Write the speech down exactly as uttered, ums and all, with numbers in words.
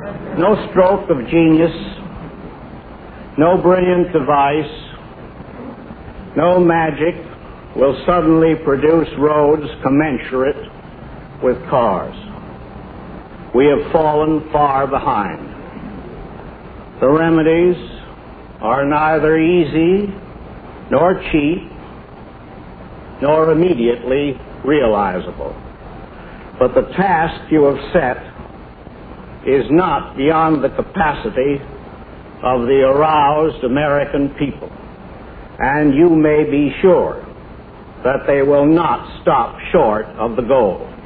No stroke of genius, no brilliant device, no magic will suddenly produce roads commensurate with cars. We have fallen far behind. The remedies are neither easy nor cheap nor immediately realizable. But the task you have set is not beyond the capacity of the aroused American people, and you may be sure that they will not stop short of the goal.